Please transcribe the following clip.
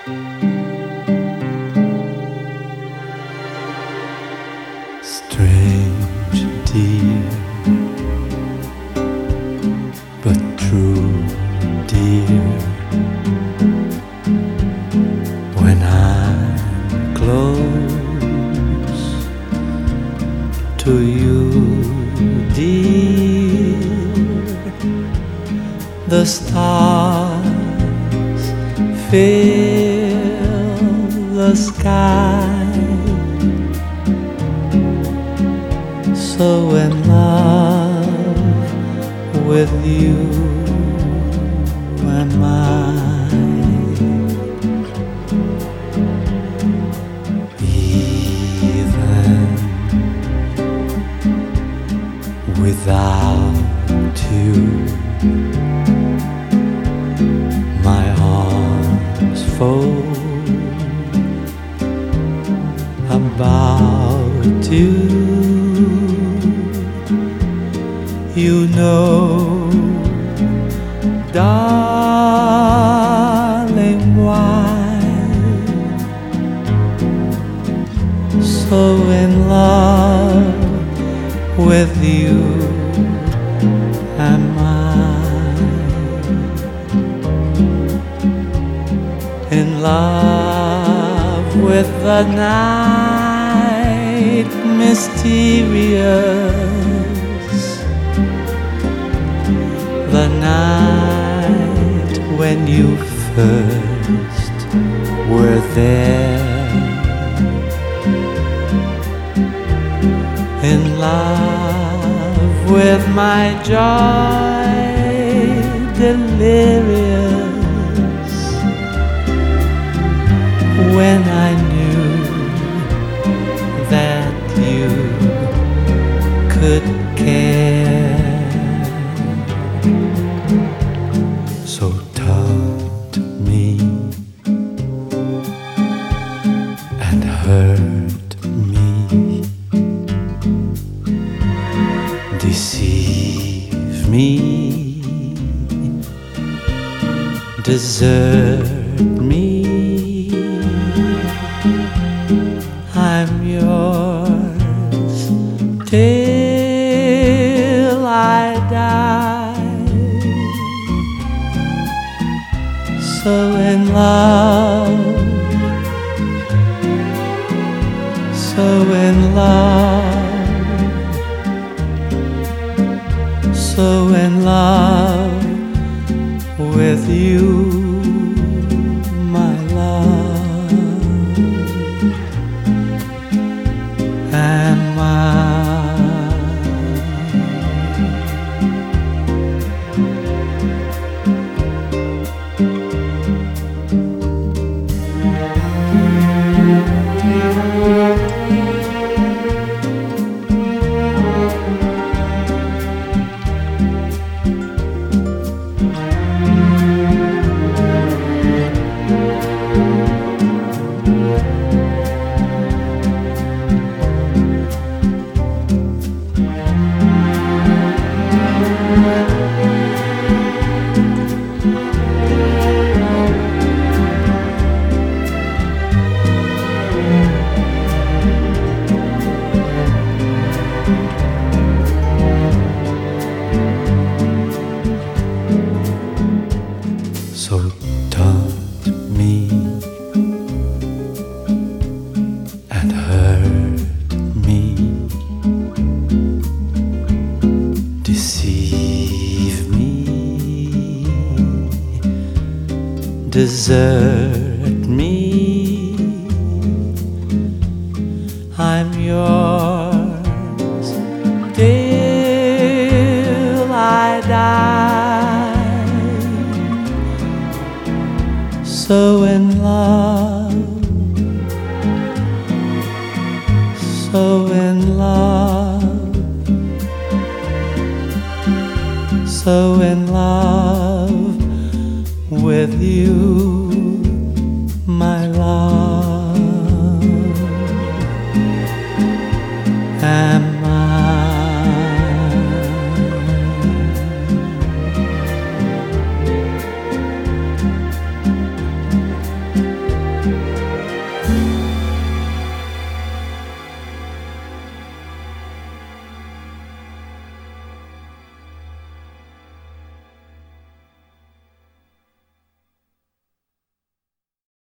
Strange, dear, but true, dear. When I'm close to you, dear, the stars fill the sky. So in love with you am I. Even without you, my arms fold about you. You know, darling, why so in love with you am I. In love with the night, mysterious, the night when you first were there. In love with my joy delirious, when I knew that you could care. So taught me and hurt me, deceive me, desert me. I'm yours till I die. So in love, so in love, so in love with you, my love, am I. So taught me and hurt me, deceive me, desert me. I'm yours till I die. So in love, so in love, so in love with you.